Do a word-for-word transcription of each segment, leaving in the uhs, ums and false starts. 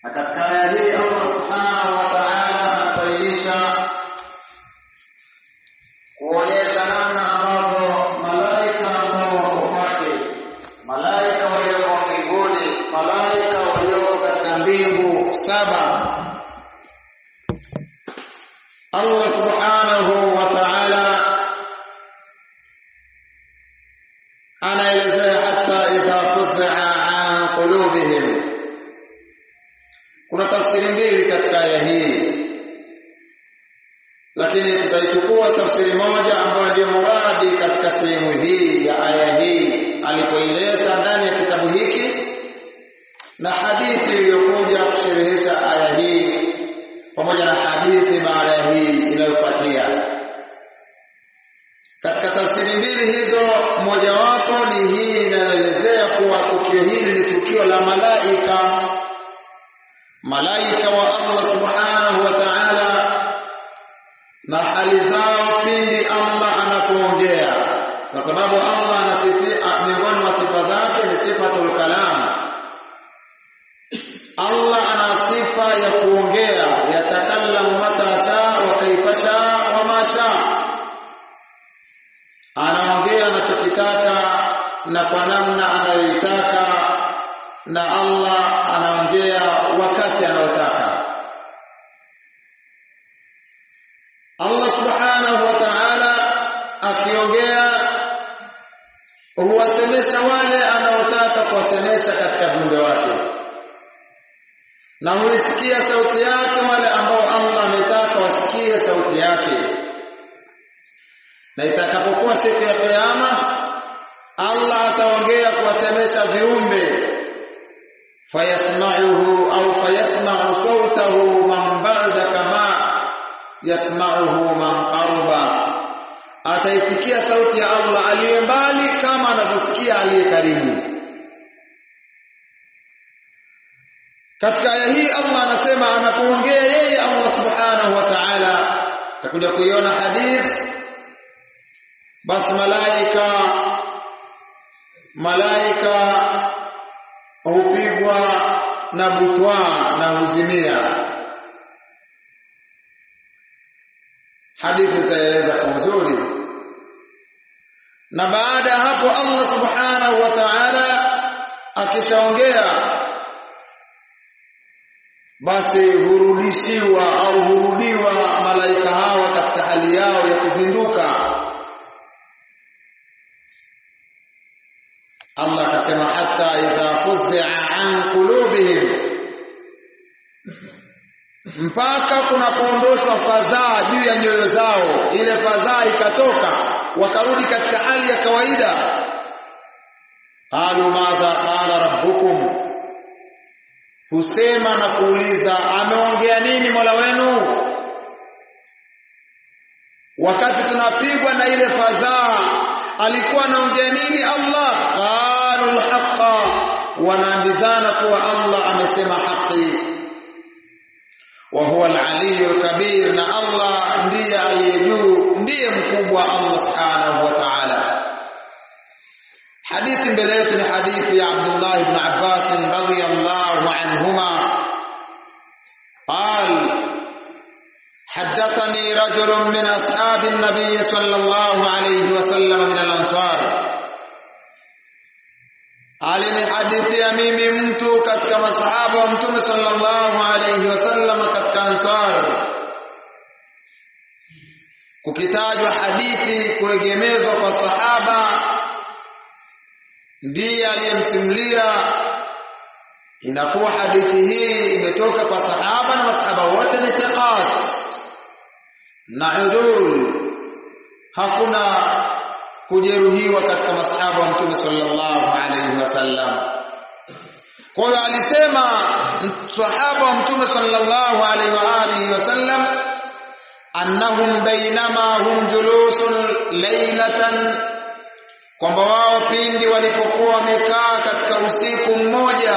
Na katika aya hii Allah subhanahu wa ta'ala anabainisha kuonyesha namna ambavyo malaika ambao wako kwake, malaika walioko mbinguni, malaika walioko katika mbingu saba, Allah subhanahu wa ta'ala anaelezea hata idha fuz'a an qulubihim. Kuna tafsiri mbili katika aya hii, lakini tutaichukua tafsiri moja ambayo ndio muradi katika sehemu hii ya aya hii alipoileta ndani ya kitabu hiki, na hadithi iliyokuja kusherehesha aya hii pamoja na hadithi baada ya hii inayofuatia. Katika tafsiri mbili hizo, mojawapo ni hii inaelezea kuwa tukio hili ni tukio la malaika, malaika wa Allah subhanahu wa ta'ala, na hali zao pindi Allah anapoongea, kwa sababu Allah anasifia, miongoni mwa sifa zake ni sifatul kalam. Allah ana sifa ya kuongea, yatakallamu mata shaa wa kaifa shaa wa ma shaa, anaongea anachokitaka na kwa namna anayoitaka, na Allah anaongea wakati anaotaka. Allah subhanahu wa ta'ala akiongea huwasemesha wale anaotaka kuwasemesha katika viumbe wake, na huisikia sauti yake wale ambao Allah ametaka wasikie sauti yake. Na itakapokuwa siku ya kiyama, Allah ataongea kuwasemesha viumbe, fayasma'uhu au fayasma'u sawtahu man ba'da kama yasma'uhu man qarba, ataisikia sauti ya Allah aliye mbali kama anavyosikia aliye karibu. Katika aya hii Allah anasema anapoongea yeye Allah subhanahu wa ta'ala, takuja kuiona hadith, basi malaika malaika hupigwa na butwa na huzimia. Hadithi zitaeleza kwa uzuri. Na baada ya hapo Allah subhanahu wa ta'ala akishaongea, basi hurudishiwa au hurudiwa malaika hawa katika hali yao ya kuzinduka. Allah akasema hata idha fuz'a an qulubihim, mpaka kunapoondoshwa fadhaa juu ya nyoyo zao, ile fadhaa ikatoka, wakarudi katika hali ya kawaida. Qalu madha qala rabbukum, husema na kuuliza ameongea nini Mola wenu? Wakati tunapigwa na ile fadhaa, alikuwa anaongea nini Allah? Qalu al-haqqa, wanaambizana kuwa Allah amesema haki. Wa huwa al-aliyyul kabir, na Allah ndiye aliye juu, ndiye mkubwa Allah subhanahu wa ta'ala. Hadithi mbele yetu ni hadithi ya Abdullah ibn Abbas radhiyallahu anhuma قال حدثني رجل من أصحاب النبي صلى الله عليه وسلم من الأنصار, alinihadithia mimi mtu katika masahaba wa Mtume sallallahu alayhi wasallam katika Ansar. Kukitajwa hadithi kuegemezwa kwa sahaba ndiye aliyemsimulia, inakuwa hadithi hii imetoka kwa sahaba na masahaba wote ni thiqat na udul, hakuna kujeruhiwa katika masahaba wa Mtume sallallahu alayhi wasallam. Kwa hiyo alisema sahaba wa Mtume sallallahu alayhi wa alihi wasallam annahum bainama hum julusun laylatan, kwamba wao pindi walipokuwa wamekaa katika usiku mmoja,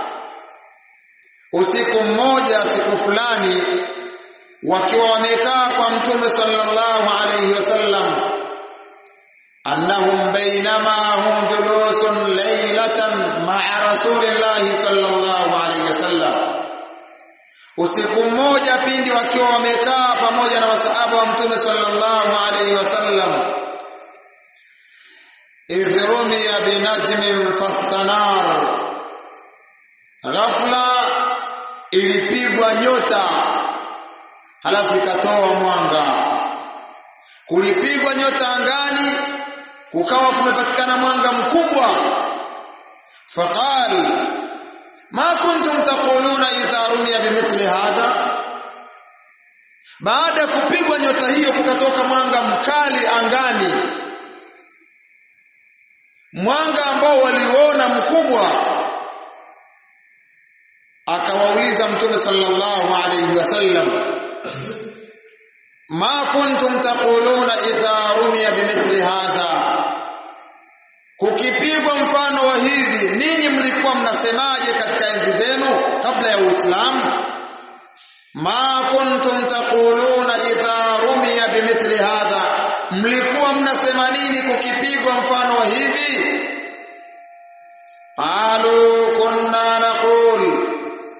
usiku mmoja siku fulani, wakiwa wamekaa kwa Mtume sallallahu alayhi wasallam, annahum bainama hum julusun laylatan ma'a rasulillahi sallallahu alayhi wasallam, usiku mmoja pindi wakiwa wamekaa pamoja na masahaba wa Mtume sallallahu alaihi wasallam, idh rumiya binajmin fastanar, ghafla ilipigwa nyota halafu ikatoa mwanga. Kulipigwa nyota angani, kukawa kumepatikana mwanga mkubwa. Faqal ma kuntum taquluna idha rumiya bimithli hadha, baada ya kupigwa nyota hiyo kukatoka mwanga mkali angani, mwanga ambao waliona mkubwa. Akawauliza Mtume sallallahu alayhi wasallam, ma kuntum taquluna idha rumiya bimithli hadha, kukipigwa mfano wa hivi ninyi mlikuwa mnasemaje katika enzi zenu kabla ya Uislamu? Ma kuntum taquluna idha rumiya bimithli hadha, mlikuwa mnasema nini kukipigwa mfano wa hivi? Qalu kunna naqul,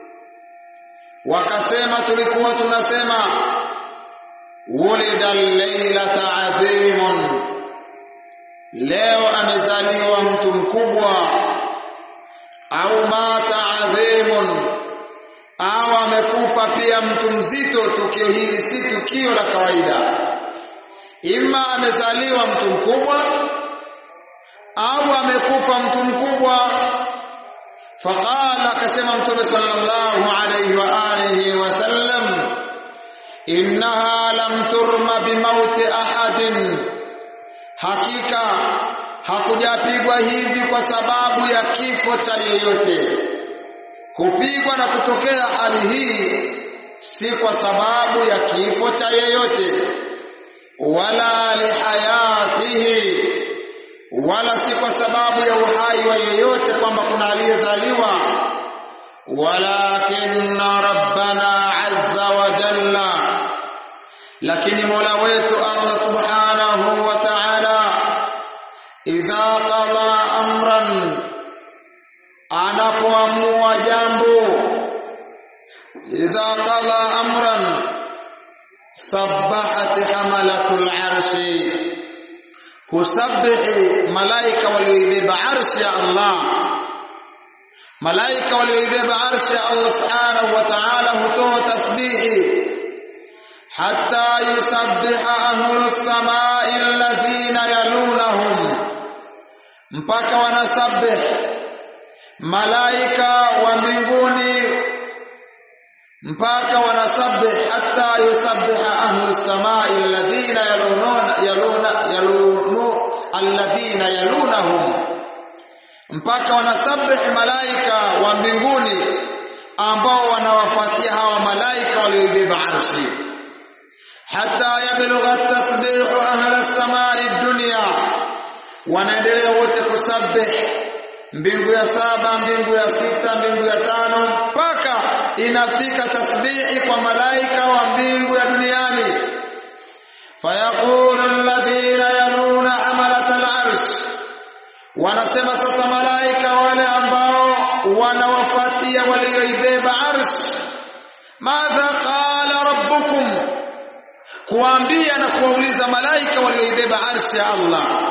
wakasema tulikuwa tunasema, wulida al-laylata adhimun, leo amezaliwa mtu mkubwa. Au mata adhimun, au amekufa pia mtu mzito. Tukio hili si tukio la kawaida, ima amezaliwa mtu mkubwa au amekufa mtu mkubwa. Faqala, akasema Mtume sallallahu alayhi wa alihi wasallam, innaha lam turma bimauti ahadin, hakika hakujapigwa hivi kwa sababu ya kifo cha yeyote. Kupigwa na kutokea hali hii si kwa sababu ya kifo cha yeyote, wala lihayatihi, wala si kwa sababu ya uhai wa yeyote kwamba kuna aliyezaliwa. Walakinna rabbana azza wa jalla, lakini Mola wetu Allah subhanahu wa ta'ala, idha qada amran, anapoamua jambo, idha qada amran sabbahat hamalatul arshi, husabbihi malaika walioibeba arshi ya Allah. Malaika walioibeba arshi ya Allah subhanahu wa ta'ala hutoa tasbihi, hatta yusabbiha ahlus samai alladhina yalunahum, mpaka wanasabih malaika wa mbinguni, mpaka wanasabih hatta yusabbiha ahlus samai alladhina yalununa yaluna yalunu alladhina yalunahum, mpaka wanasabih malaika wa mbinguni ambao wanawafuatia hawa malaika walioibeba arshi. Hatta yablugha tasbihu ahla samai dunya, wanaendelea wote kusabih mbingu ya saba, mbingu ya sita, mbingu ya tano, mpaka inafika tasbihi kwa malaika wa mbingu ya duniani. Fayaqulu alladhina yaluna hamalat al-arsh, wanasema sasa malaika wale ambao wanawafuatia walioibeba arsh, madha qala rabbukum, kuambia na kuwauliza malaika walioibeba arshi ya Allah,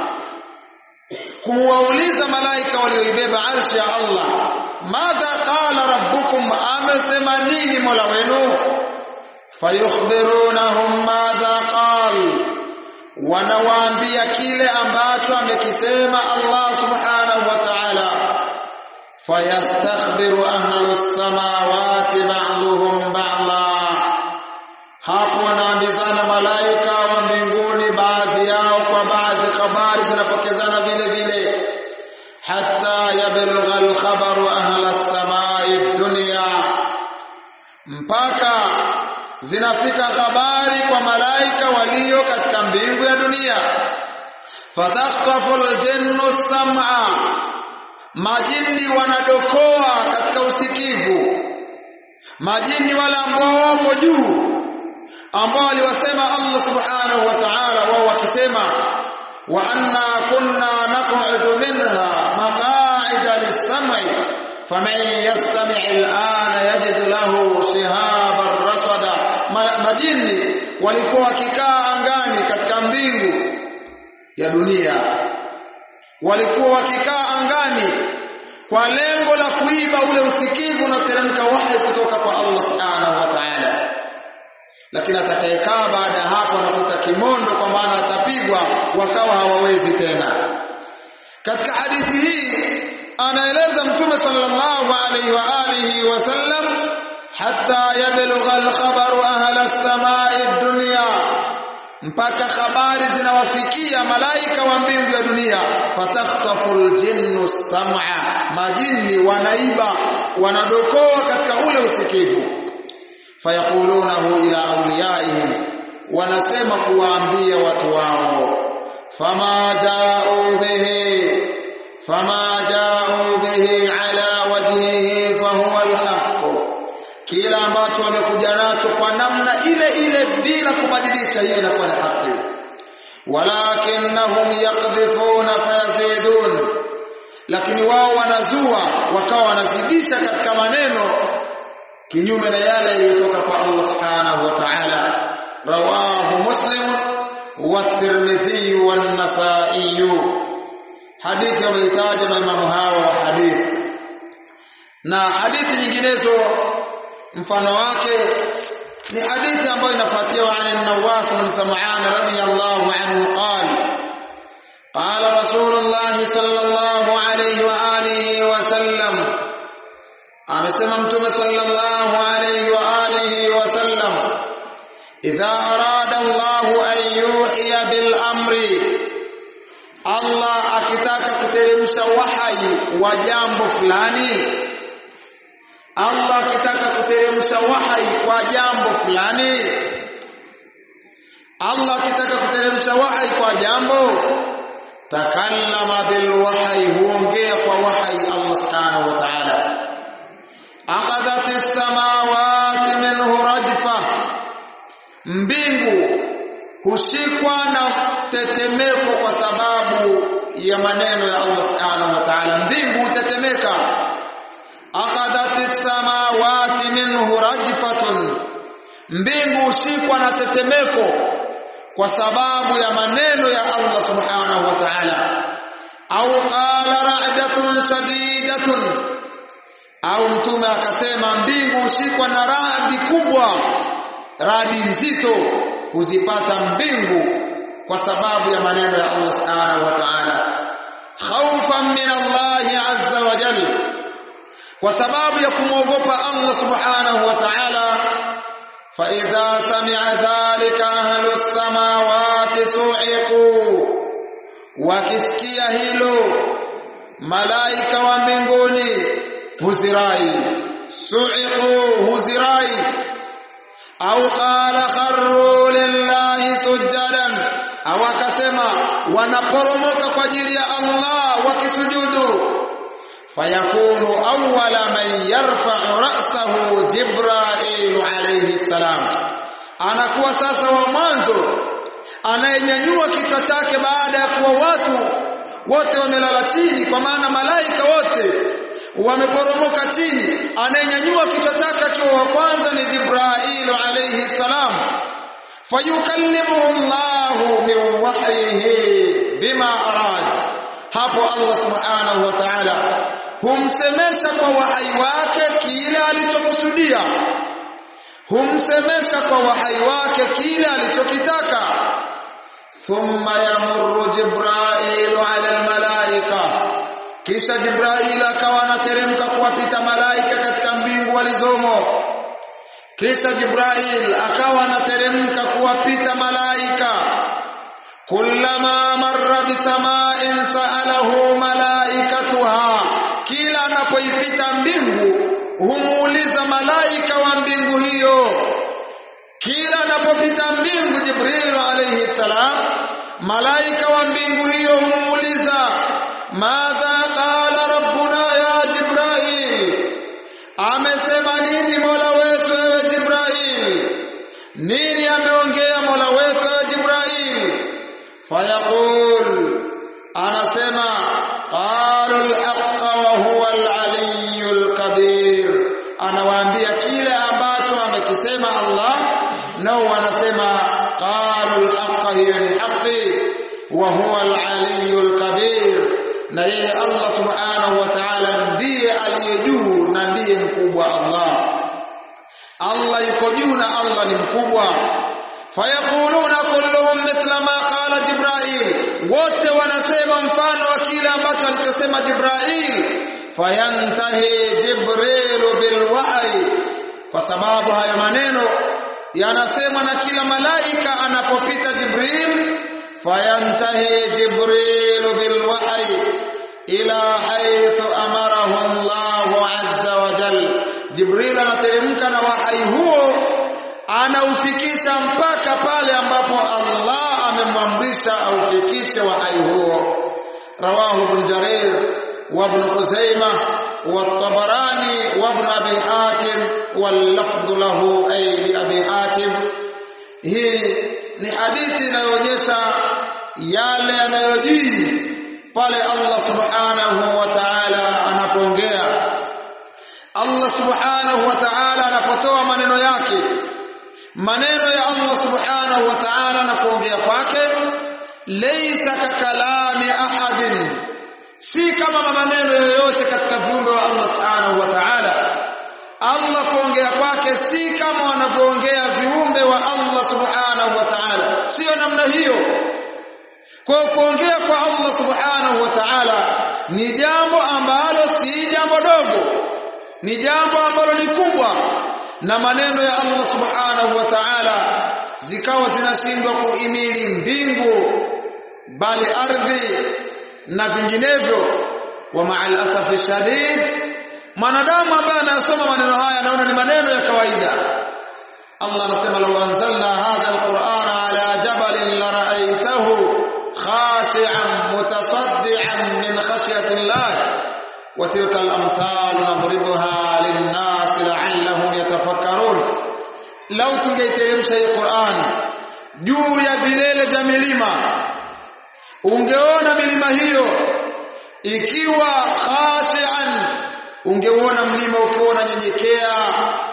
kuwauliza malaika walioibeba arshi ya Allah, madha qala rabbukum, amesema nini Mola wenu? Fayukhbirunahum madha qal, wanawaambia kile ambacho amekisema Allah subhanahu wa ta'ala. Fayastakhbiru ahlus samawati ba'dhum ba'dha, hapo wanaambizana malaika wa mbinguni baadhi yao kwa baadhi, habari zinapokezana vile vile. Hatta yablugha al-khabaru ahla as-samai dunya, mpaka zinafika habari kwa malaika walio katika mbingu ya dunia. Fatakhtafu al-jinnu as-sam'a, majini wanadokoa katika usikivu. Majini wale ambao wako juu, ambao waliwasema Allah subhanahu wa ta'ala, wao wakisema wa anna kunna naq'udu minha maq'ida lis-sam'i faman yastami' al-ana yajid lahu shihaban majini walikuwa wakikaa angani katika mbingu ya dunia, walikuwa wakikaa angani kwa lengo la kuiba ule usikivu na teremka wahi kutoka kwa Allah subhanahu wa ta'ala. Lakini atakayekaa baada ya hapo anakuta kimondo, kwa maana atapigwa, wakawa hawawezi tena. Katika hadithi hii anaeleza Mtume sallallahu alayhi wa alihi wasallam, hatta yablugha al-khabaru ahla as-samai ad-dunya, mpaka habari zinawafikia malaika wa mbingu ya dunia. Fatakhtafu al-jinnu as-sam'a, majini wanaiba, wanadokoa katika ule usikivu. Fayaqulunahu ila awliyaihim, wanasema kuwaambia watu wao, fama ja'u bihi fama ja'u bihi ala wajhihi fahuwa al-haqq, kila ambacho wamekuja nacho kwa namna ile ile bila kubadilisha, hiyo inakuwa ni haki. Walakinnahum yaqdhifuna fayazidun, lakini wao wanazua wakawa wanazidisha katika maneno kinyume na yale yaliyotoka kwa Allah subhanahu wa ta'ala. Rawahu Muslim wa Tirmidhi wa An-Nasa'i, hadithi wameitaja maimamu hao wa hadithi. Na hadithi nyinginezo mfano wake ni hadithi ambayo inafuatia wa an-Nawas bin Sam'an radiyallahu anhu qala qala Rasulullah sallallahu alayhi wa alihi wa sallam, amesema Mtume sallallahu alayhi wa alihi wa sallam, idha arada Allahu an yuhiya bil amri, Allah akitaka kuteremsha wahyi wa jambo fulani, Allah akitaka kuteremsha wahyi kwa jambo fulani, Allah akitaka kuteremsha wahyi kwa jambo, takallama bil wahyi, huongea kwa wahyi Allah subhanahu wa ta'ala. Akhadhat as-samawati minhu rajfa, mbingu hushikwa na tetemeko kwa sababu ya maneno ya Allah subhanahu wa ta'ala, mbingu hutetemeka. Akhadhat as-samawati minhu rajfatun, mbingu hushikwa na tetemeko kwa sababu ya maneno ya Allah subhanahu wa ta'ala. Au qala ra'datun shadidatun, au Mtume akasema mbingu hushikwa na radi kubwa, radi nzito huzipata mbingu kwa sababu ya maneno ya Allah subhanahu wa ta'ala. Khawfan min Allah azza wa jalla, kwa sababu ya kumwogopa Allah subhanahu wa ta'ala. Fa idha sami'a dhalika ahlu as-samawati su'iqu, wakisikia hilo malaika wa mbinguni huzirai, su'iqu huzirai. Au qala kharru lillahi sujadan, au akasema wanaporomoka kwa ajili ya Allah wakisujudu. Fayakunu awwala man yarfa'u ra'sahu Jibril alayhi salam, anakuwa sasa wa mwanzo anayenyanyua kichwa chake baada ya kuwa watu wote wamelala chini, kwa maana malaika wote wameporomoka chini. Anayenyanyua kichwa chake akiwa wa kwanza ni Jibril alayhi salam. Fayukallimuhu Allahu min wahyihi bima arad, hapo Allah subhanahu wa ta'ala humsemesha kwa wahyi wake kile alichokusudia, humsemesha kwa wahyi wake kile alichokitaka. Thumma yamurru Jibril ala almalaika, kisha Jibril akawa anateremka kuwapita malaika katika mbingu walizomo. Kisha Jibril akawa anateremka kuwapita malaika. Kullama marra bisama'in sa'alahu malaikatuha, kila anapoipita mbingu humuuliza malaika wa mbingu hiyo. Kila anapopita mbingu Jibril alayhi salam, malaika wa mbingu hiyo humuuliza, madha qala rabbuna ya Jibril, amesema nini Mola wetu ewe Jibril, nini ameongea Mola wetu ewe Jibril? Fayaqul, anasema qalu al-haqqa wa huwa al-aliyyul kabir, anawaambia kile ambacho amekisema Allah nao wanasema qalu al-haqqa hiya al-haqqi wa huwa al-aliyyul kabir, na yeye Allah subhanahu wa ta'ala ndiye aliye juu na ndiye mkubwa. Allah Allah yuko juu na Allah ni mkubwa. Fayaquluna kulluhum mithla ma qala Jibril, wote wanasema mfano wa kile ambacho alichosema Jibril. Fayantahi Jibril bilwahy, kwa sababu hayo maneno yanasemwa na kila malaika anapopita Jibril. Fayantahi Jibril bilwahy ila haythu amarahu Allah azza wa jalla, Jibril anateremka na wahyi huo anaufikisha mpaka pale ambapo Allah amemwamrisha aufikishe wahyi huo. Rawahu Ibn Jarir wa Ibn Khuzaimah wa Tabarani wa Ibn Abi Hatim wal lafdhu lahu ay li Abi Hatim. Hii ni hadithi inayoonyesha yale yanayojiri pale Allah subhanahu wa ta'ala anapoongea. Allah subhanahu wa ta'ala anapotoa maneno yake, maneno ya Allah subhanahu wa ta'ala anapoongea kwake, laysa kakalami ahadin, si kama maneno yoyote katika viumbe wa Allah subhanahu wa ta'ala. Allah kuongea kwake si kama wanavyoongea viumbe wa Allah subhanahu wa ta'ala, sio namna hiyo. Kwa kuongea kwa Allah subhanahu wa ta'ala ni jambo ambalo si jambo dogo, ni jambo ambalo ni kubwa, na maneno ya Allah subhanahu wa ta'ala zikawa zinashindwa kuhimili mbingu bali ardhi na vinginevyo. Wa ma'al asafi shadid, mwanadamu ambaye anasoma maneno haya anaona ni maneno ya kawaida. Allah anasema law anzalna hadha alqur'ana ala jabalin la ra'aytahu khashi'an mutasaddian min khashyati Allah wa tilka al-amthal nadribuha lin-nas la'allahum yatafakkarun. Law tungeiteremsha hii Qur'an juu ya vilele vya milima, ungeona milima hiyo ikiwa khashi'an, ungeona mlima ukiwa unanyenyekea,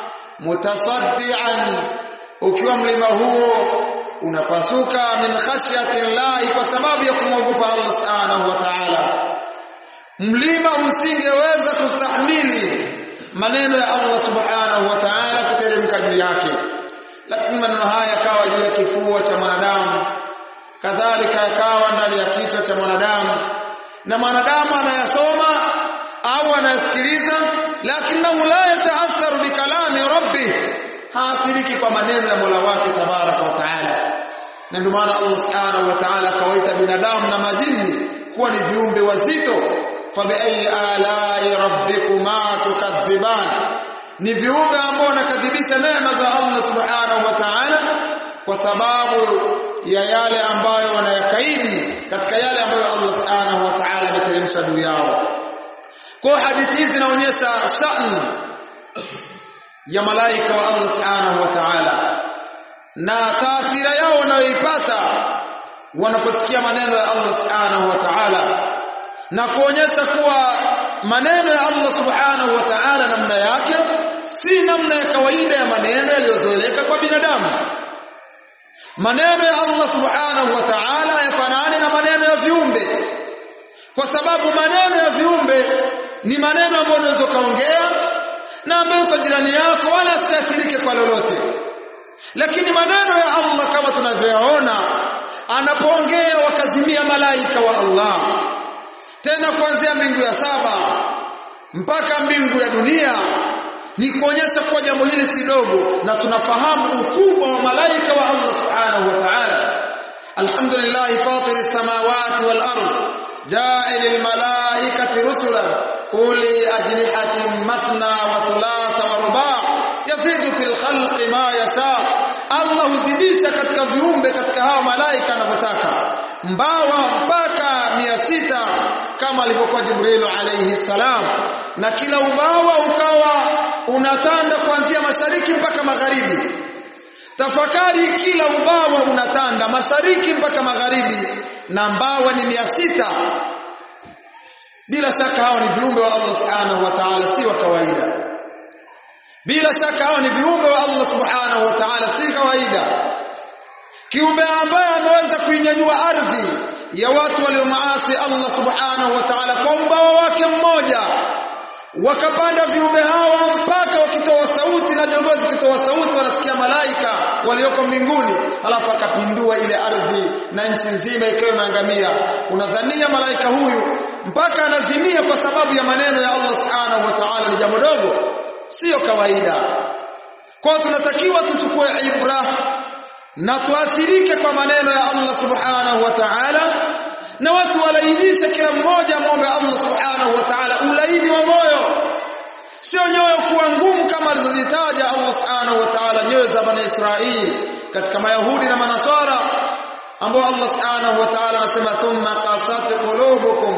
mutasaddian, ukiwa mlima huo unapasuka, min khashyati Allah, kwa sababu ya kumwogopa Allah subhanahu wa ta'ala. Mlima usingeweza kustahimili maneno ya Allah subhanahu wa ta'ala kuteremka juu yake, lakini maneno haya yakawa juu ya kifua cha mwanadamu, kadhalika yakawa ndani ya kichwa cha mwanadamu, na mwanadamu anayasoma au anasikiliza, lakini la yataatharu bikalami rabbih, haathiriki kwa maneno ya Mola wake tabaraka wa taala. Na ndio maana Allah subhanahu wa ta'ala akawaita binadamu na majini kuwa ni viumbe wazito. Fa bi ayi ala'i rabbikuma tukadhiban, ni viumbe ambao wanakadhibisha neema za Allah subhanahu wa ta'ala kwa sababu ya yale ambayo wanayakaidi katika yale ambayo Allah subhanahu wa ta'ala ameteremsha juu yao. Kwa hadithi hizi zinaonyesha sha'ni ya malaika wa Allah subhanahu wa ta'ala na taathira yao wanayoipata wanaposikia maneno ya Allah subhanahu wa ta'ala, na kuonyesha kuwa maneno ya Allah subhanahu wa ta'ala namna yake si namna ya kawaida ya maneno yaliyozoeleka kwa binadamu. Maneno ya Allah subhanahu wa ta'ala yafanani na maneno ya viumbe, kwa sababu maneno ya viumbe ni maneno ambayo unaweza kaongea na ambayo kwa jirani yako wala asiathirike kwa lolote. Lakini maneno ya Allah kama tunavyoona, anapoongea wakazimia malaika wa Allah, tena kuanzia mbingu ya saba mpaka mbingu ya dunia, ni kuonyesha kuwa jambo hili si dogo, na tunafahamu ukubwa wa malaika wa Allah subhanahu wa ta'ala. Alhamdulillah fatir as-samawati wal ard, ja'il al-malaikati rusulan uli ajnihatin mathna wa thulatha wa ruba' yazidu fil khalqi ma yasha. Allah huzidisha katika viumbe katika hao malaika anapotaka, mbawa mpaka mia sita kama alivyokuwa Jibril alayhi salam, na kila ubawa ukawa unatanda kuanzia mashariki mpaka magharibi. Tafakari, kila ubawa unatanda mashariki mpaka magharibi na mbawa ni mia sita. Bila shaka hao ni viumbe wa Allah subhanahu wa ta'ala, si wa kawaida. Bila shaka hao ni viumbe wa Allah subhanahu wa ta'ala, si kawaida. Kiumbe ambaye ameweza kuinyanyua ardhi ya watu waliomaasi Allah subhanahu wa ta'ala kwa ubawa wake mmoja, wakapanda viumbe hawa mpaka wakitoa sauti na jongozi zikitoa sauti wanasikia malaika walioko mbinguni, alafu akapindua ile ardhi na nchi nzima ikawa imeangamia. Unadhania malaika huyu mpaka anazimia kwa sababu ya maneno ya Allah subhanahu wa ta'ala ni jambo dogo? Sio kawaida. Kwa tunatakiwa tuchukue ibra na tuathirike kwa maneno ya Allah subhanahu wa ta'ala, na watu walainishe, kila mmoja muombe Allah subhanahu wa ta'ala ulaini wa moyo, sio nyoyo kuwa ngumu kama alizozitaja Allah subhanahu wa ta'ala nyoyo za Bani Israili katika Mayahudi na Manaswara, ambao Allah subhanahu wa ta'ala anasema thumma qasat qulubukum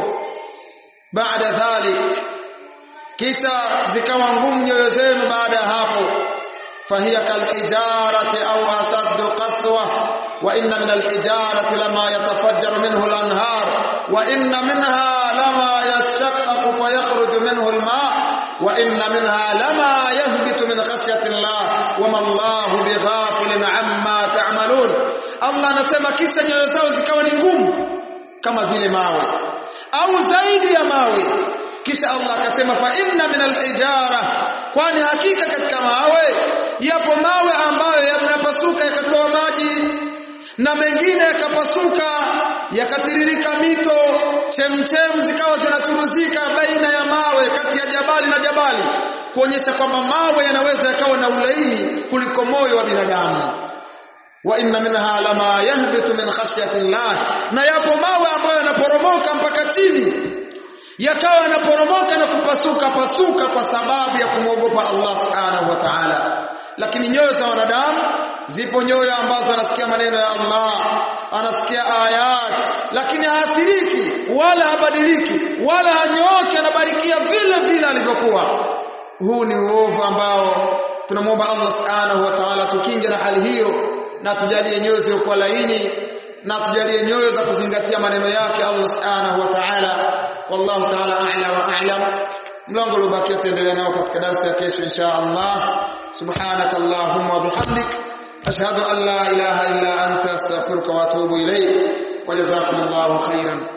ba'da dhalik, kisha zikawa ngumu nyoyo zenu baada ya hapo. فهي كالحجارة أو أشد قسوة وإن من الحجارة لما يتفجر منه الأنهار وإن منها لما يشقق فيخرج منه الماء وإن منها لما يهبط من خشية الله وما الله بغافل عما تعملون. الله anasema kisha nyoyo zao zikawa ni ngumu kama vile mawe au zaidi ya mawe. Kisha Allah akasema fa inna min alhijara, kwani hakika katika mawe yapo mawe ambayo yanapasuka yakatoa maji, na mengine yakapasuka yakatiririka mito, chemchem zikawa zinachuruzika baina ya mawe, kati ya jabali na jabali, kuonyesha kwamba mawe yanaweza yakawa na ulaini kuliko moyo wa binadamu. Wa inna minha lama yahbitu min khashyati Allah, na yapo mawe ambayo yanaporomoka mpaka chini, yakawa yanaporomoka na kupasuka pasuka kwa sababu ya kumwogopa Allah subhanahu wa ta'ala. Lakini nyoyo za wanadamu, zipo nyoyo ambazo anasikia maneno ya Allah, anasikia ayat, lakini haathiriki wala habadiliki wala hanyooki, anabarikia vile vile alivyokuwa. Huu ni uovu ambao tunamwomba Allah subhanahu wa ta'ala tukinge na hali hiyo, na tujalie nyoyo zilizokuwa laini, na tujalie nyoyo za kuzingatia maneno yake Allah subhanahu wa ta'ala. Wallahu ta'ala a'la wa a'lam. Mlango uliobaki tuendelee nao katika darasa ya kesho insha Allah. Subhanaka Allahumma wa bihamdik, ashhadu an la ilaha illa anta, astaghfiruka wa atubu ilayk, wa jazakumullahu khairan.